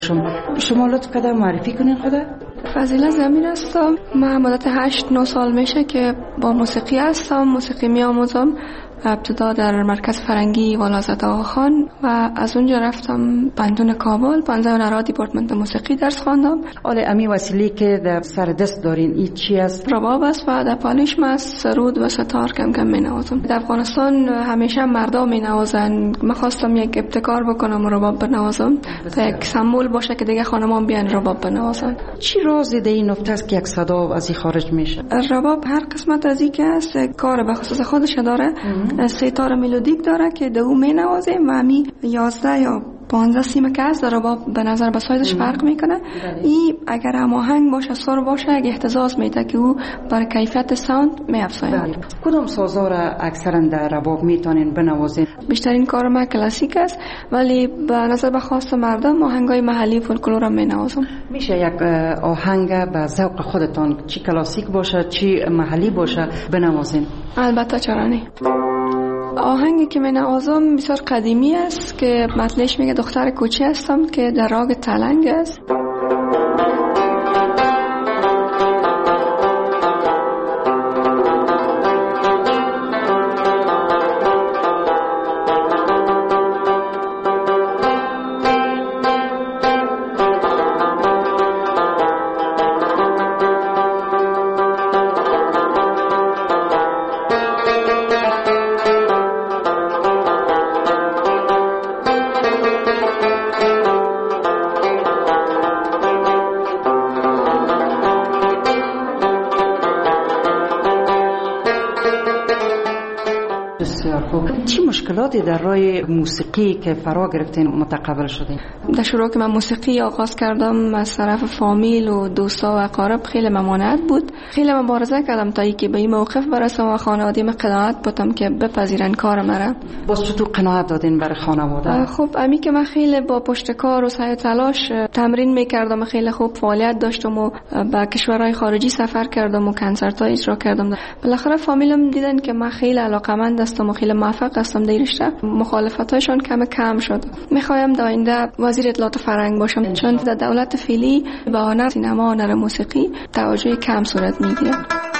شما لطف کده معرفی کنین خدا؟ فضیله زمین هستم. من مدت 8-9 سال میشه که با موسیقی هستم. موسیقی می آموزم. ابتدا در مرکز فرنگی والازده آقاخان و از اونجا رفتم بندون کابل 15 هنرها دیپارتمنت موسیقی درس خواندم. آله امی وسیله که در سر دست دارین این چی است؟ رباب است و در پالیش است. سرود و ستار کم کم می نوازم. در افغانستان همیشه مردا می نوازن. من خواستم یک ابتکار بکنم و رباب بنوازم تا یک سمبل باشه که دیگه خانمان بیان رباب بنوازن. چی رازی در این نکته است که یک صدا از این خارج میشه؟ رباب هر قسمت از این که است کار به خصوص خودش داره. 3 تار ملودیک داره که دو می نوازیم و همی 11 یا 15 سیم که از رباب به نظر به سایزش فرق میکنه. این اگر هماهنگ باشه سر باشه یک اهتزاز میده که او برای کیفیت ساوند میافزاید. کدام سازا را اکثرا در رباب میتونین بنوازین؟ بیشترین کار ما کلاسیک است ولی به نظر به خواست مردم آهنگای محلی فولکلور هم مینوازم. میشه یک آهنگ به ذوق خودتان چی کلاسیک باشه چی محلی باشه بنوازین؟ البته چرا نه. آهنگی که من نوازم بسیار قدیمی است که متنش میگه دختر کوچه هستم که در راگ تلنگ است. چی مشکلاتی در راه موسیقی که فرا گرفتین متقبل شدین؟ در شروع که من موسیقی آغاز کردم از طرف فامیل و دوستا و اقارب خیلی ممانعت بود. خیلی مبارزه کردم تا اینکه به این موقف برسم و خانواده من قناعت بودم که بپذیرن کار مرا. باز چطور قناعت دادین برای خانواده؟ خب امی که من خیلی با پشت کار و سعی و تلاش تمرین میکردم، خیلی خوب فعالیت داشتم و به کشورهای خارجی سفر کردم و کنسرت ها اجرا کردم. بالاخره فامیلم دیدن که من خیلی علاقمند هستم و خیلی موفق هستم در رشته. مخالفتاشون کم شد. میخوایم در آینده وزیر اطلاعات فرهنگ باشم چون در دولت فعلی به هنر سینما و هنر موسیقی توجه کم صورت میگیره.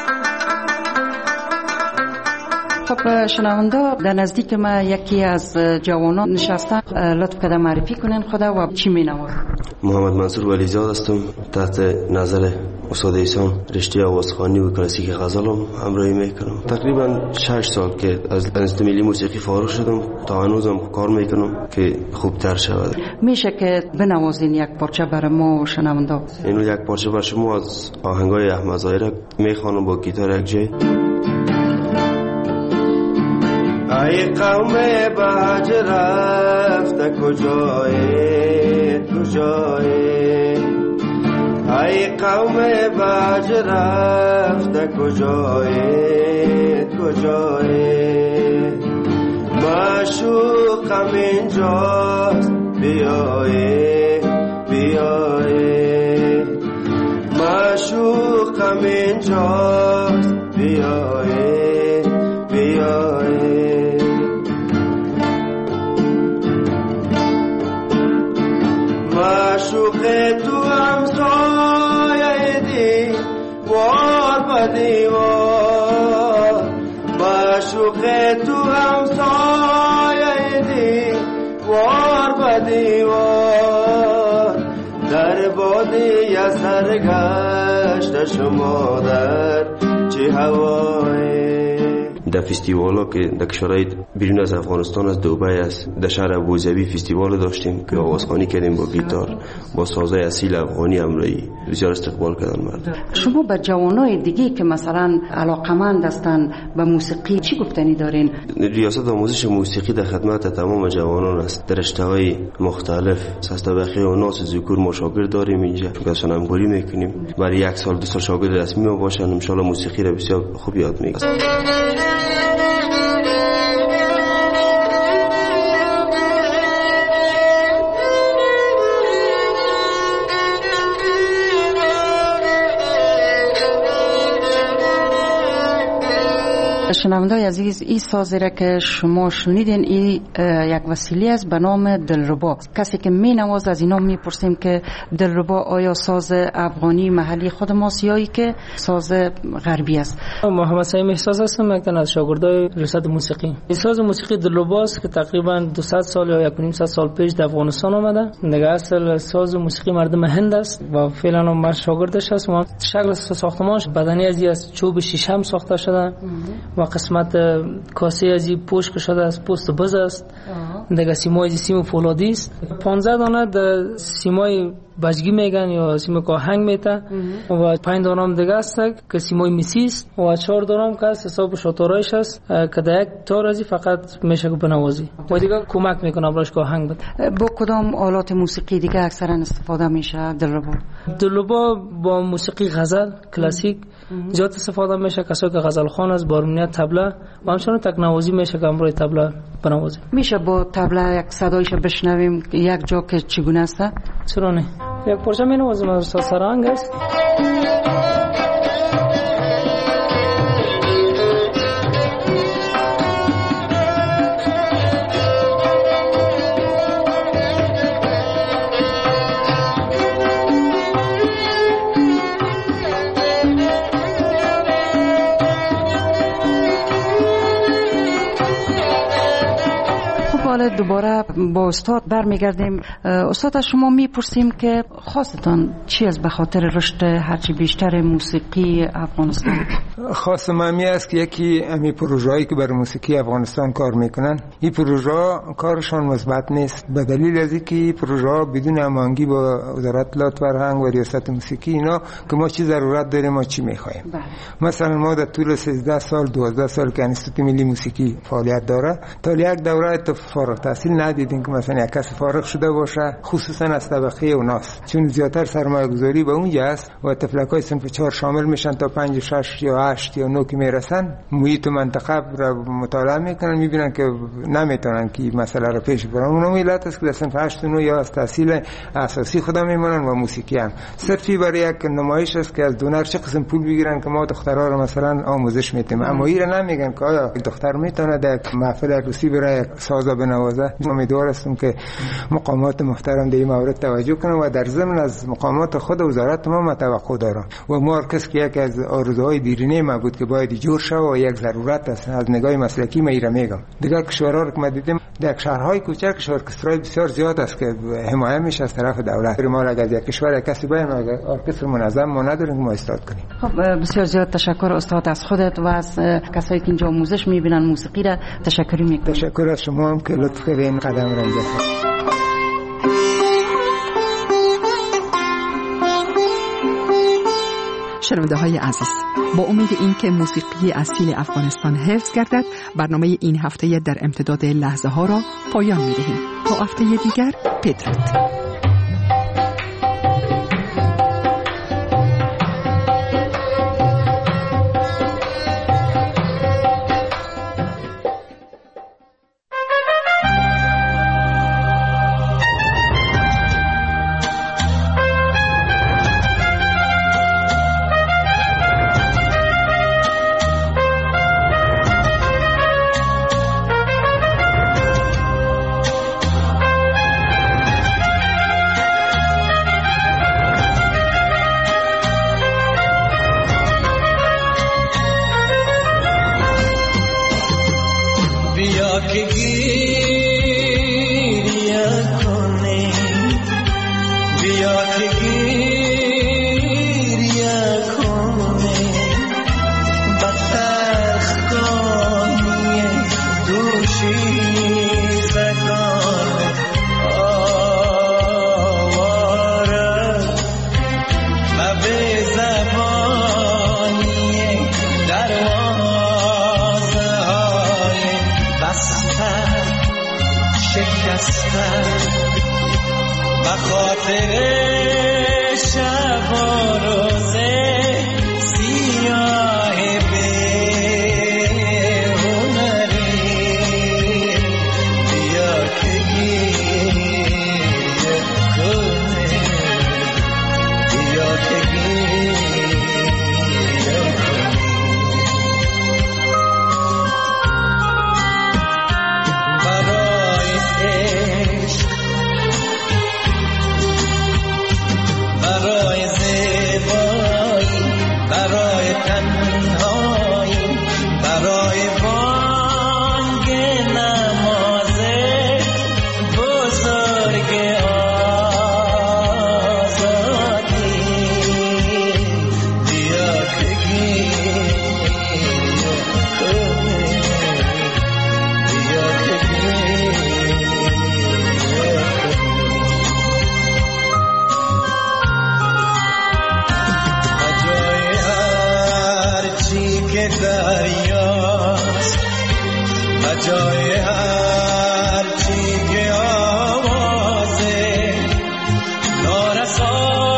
خب شنونده در نزدیک ما یکی از جوانان نشستن، لطف کده معرفی کنین خدا و چی مینوازن؟ محمد منصور ولیزاد هستم. تحت نظر استاد ایسان رشته آوازخوانی و کلاسیک غزلم همراهی میکنم. تقریبا 6 سال که از انستیتوت ملی موسیقی فارغ شدم تا هنوزم کار میکنم که خوبتر شود. میشه که بنوازین یک پارچه برای ما شنونده؟ اینو یک پارچه برای شما از آهنگای احمد ظاهر میخوانم با گیتار یک جای. ای قوم بهج رفته کجایی ای قوم بهج رفته کجایی معشوقم اینجاست بیایی معشوقم اینجاست بیایی معشوق تو همسایه دیوار با دیوار معشوق تو همسایه دیوار با دیوار در بادی از سرگشت شما در چه هوایی. در فستیوالا که در کشورهای بیرون از افغانستان از دبی است، در شهر ابوظبی فستیوال داشتیم که آوازخوانی کردیم با گیتار با سازهای اصیل افغانی همراهی. بسیار استقبال کردن مردم. شما به جوانای دیگه که مثلا علاقمند هستن به موسیقی چی گفتنی دارین؟ ریاست آموزش موسیقی در خدمت تمام جوانان است. در رشته‌های مختلف سستبخی و ناس ذکور ما شاگرد داریم اینجا که همکاری میکنیم. برای 1 سال 2 سال شاگرد رسمی ما باشن ان شاء الله موسیقی را بسیار خوب یاد میگیرن. شنونده‌های عزیز، این سازی را که شما شنیدین این یک وسیله است به نام دلربا. کسی که می نواز از اینا میپرسیم که دلربا آیا ساز افغانی محلی خود ماست یا که ساز غربی است؟ محمد سعیم احساس هستم، یک تن از شاگردای ریاست موسیقی. این ساز موسیقی دلربا است که تقریبا 200 سال یا 1.5 سال پیش در افغانستان آمده. دیگه اصل ساز موسیقی مردم هند است و فعلا من شاگردش هستم. شکل ساختمانش بدنی از چوب شیشم ساخته شده و قسمت کاسه از پشت شده از پوست بز است. دیگه سیمای سیم فولادی است. 15 دانه در سیمای بجگی میگن یا سیم کاهنگ میته و 5 دانه هم دیگه است که سیمای میسی است و 4 دانه هم که حساب شاتورایش است که در یک تار ازی فقط میشه که بنوازی و دیگه کمک میکنه براش کاهنگ بده. با کدام آلات موسیقی دیگه اکثرا استفاده میشه دلربا؟ دلربا با موسیقی غزل کلاسیک زیاد استفاده میشه. کسایی که غزل خوان است، بارونیت، طبله و همچنین تکنوازی میشه که امروی طبله بنوازی. میشه با طبله یک صدایش بشنویم یک جا که چگونه است؟ چرا نه؟ یک پارچه مینوازیم از استاد سرهنگ است. دوباره با استاد برمیگردیم. استاد از شما میپرسیم که خواستان چی است به خاطر رشد هرچی بیشتر موسیقی افغانستان؟ خواست من است که یکی امی پروژه‌ای که برای موسیقی افغانستان کار میکنن این پروژه کارشان مثبت نیست به دلیل از اینکه پروژه بدون هماهنگی با وزارت اطلاعات فرهنگ و ریاست موسیقی اینا که ما چی ضرورت داریم ما چی میخوایم. مثلا ما در طول 13 سال 12 سال که انستیتوت ملی موسیقی فعالیت داره تا یک دوره فارغ التحصیل ندیدیم که مثلا یک کس فارغ شده باشه، خصوصا از طبقه اوناست، چون زیادتر سرمایه گذاری به اونجا است و تفلکای صنف 4 شامل میشن تا 5 6 یا 8 یا 9 که میرسن. محیط منطقه را مطالعه میکنن میبینن که نمیتونن که مسئله را پیش ببرن. اون علت است که در صنف 8 و 9 یا از تحصیل اساسی خدا میمونن و موسیقی هم صرفی برای یک نمایش است که از دونر چه قسم پول بگیرن که ما دخترها را مثلا آموزش میدیم، اما اینا نمیگن که آیا دختر میتونه در محفل عروسی برای ساز بنوازه. امیدوار هستم که مقامات محترم در این مورد توجه کنن و در ضمن از مقامات خود وزارت ما توقع دارم و ما ارکس که یک از آرزوهای دیرینه ما بود که باید جور شود و یک ضرورت است از نگاه مسلکی ما ایرا میگم. دیگر کشورها رو که ما دیدیم در شهرهای کوچک ارکسترای بسیار زیاد است که حمایت میشه از طرف دولت. ما اگر یک کشور کسی باید ارکستر منظم ما نداریم که ما استاد کنیم. خب بسیار زیاد تشکر استاد از خودت و از کسایی که اینجا آموزش میبینن موسیقی را تشکر میکنم. تشکر از شما هم که لطف کردین قدم را انداختید. شنونده‌های عزیز، با امید اینکه موسیقی اصیل افغانستان حفظ گردد، برنامه این هفته در امتداد لحظه ها را پایان می‌دهیم. تا هفته دیگر بدرود. دریاست و جای هر چی که آوازه نارسا